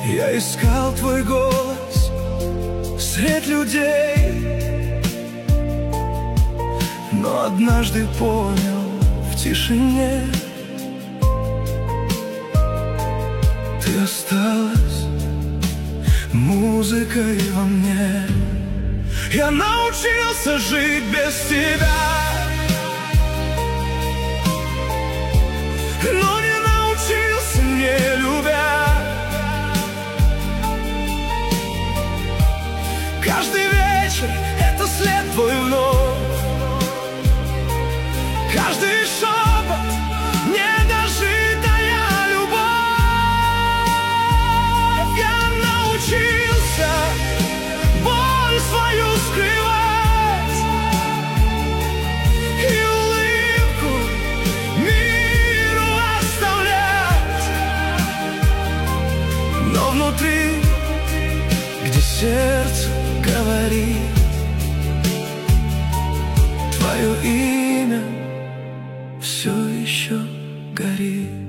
Я искал твой голос средь людей, но однажды понял в тишине: ты осталась музыкой во мне. Я научился жить без тебя, но не научился, не любя. Каждый вечер — это след твой вновь, каждый шепот — недожитая любовь. Я научился боль свою скрывать и улыбку миру оставлять, но внутри, где сердце говорит, твое имя все еще горит.